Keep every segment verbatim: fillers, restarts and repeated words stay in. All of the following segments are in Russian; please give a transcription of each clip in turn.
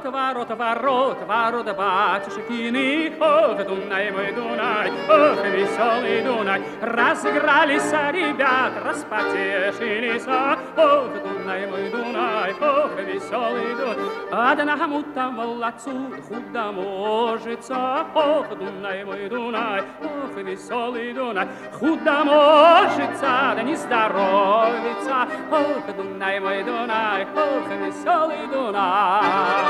ворот, ворот, ворот батюшкины. Ох, Дунай мой Дунай, ох, веселый Дунай. Разыгрались ребят, распотешились. Ох, Дунай мой Дунай, ох, веселый Дунай. Одному там молодцу худоможется. Ох, Дунай мой Дунай, ох, веселый Дунай. Худоможется, да не здоровится. Ох, Дунай мой Дунай, ох, веселый Дунай.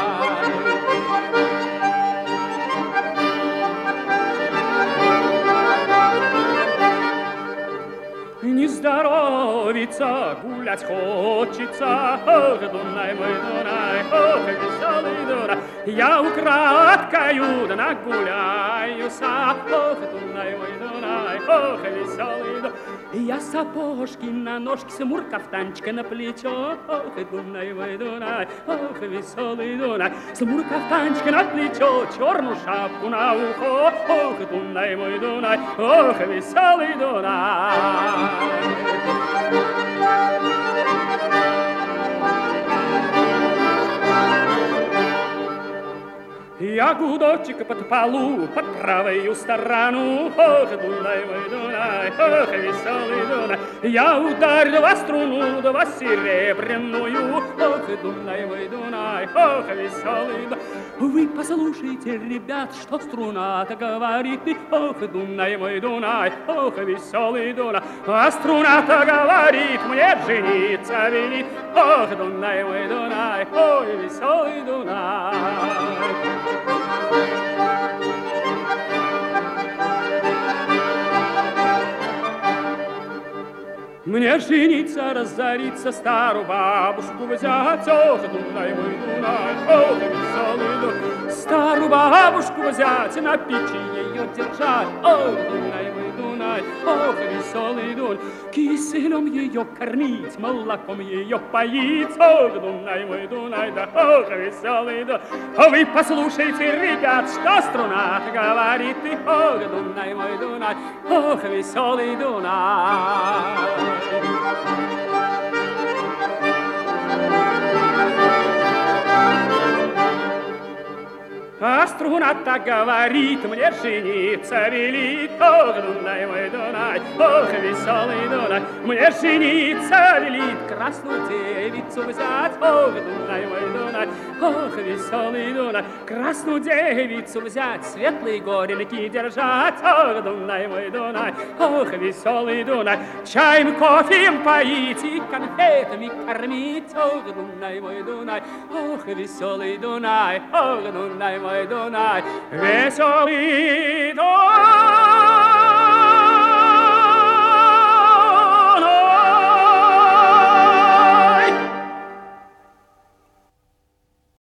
Не здоровится, гулять хочется. Ох, Дунай мой Дунай, ох, веселый Дунай. Я украдкою да нагуляюсь. Ох, Дунай мой Дунай, ох, веселый Дунай. Я сапожки на ножки, смур кафтанчика на плечо. Ох, Дунай мой Дунай, ох, веселый Дунай. Смур кафтанчика на плечо, черную шапку на ухо. Ох, Дунай мой Дунай, ох, веселый Дунай. Я гудочек под полу, под правую сторону. Ох, Дунай мой Дунай, ох, веселый Дунай. Я ударил во струну, да во серебряную. Ох, Дунай мой Дунай, ох, веселый Дунай. Вы послушайте, ребят, что струна-то говорит. Ох, Дунай мой Дунай, ох, веселый Дунай. А струна-то говорит, мне жениться велит. Ох, Дунай мой Дунай, ой, веселый Дунай. Мне жениться, разориться, старую бабушку взять. Ох, Дунай мой Дунай, ох, веселый Дунай. Старую бабушку взять, на печи ее держать. Ох, Дунай мой Дунай, ох, веселый Дунай. Киселем ее кормить, молоком ее поить. Ох, Дунай мой Дунай, да ох, веселый Дунай. Вы послушайте, ребят, что струна говорит. Ох, Дунай мой Дунай, ох, веселый Дунай. А струна-то говорит, мне жениться велит. Ох, Дунай мой Дунай, ох, веселый Дунай. Мне жениться велит, красную девицу взять. Ох, Дунай мой Дунай, ох, веселый Дунай. Красную девицу взять, светлые горенки держать. Ох, Дунай мой Дунай, ох, веселый Дунай. Чаем, кофеем поить и конфетами кормить. Ох, Дунай мой Дунай, ох, веселый Дунай, ох, Дунай мой Дунай, веселый Дунай.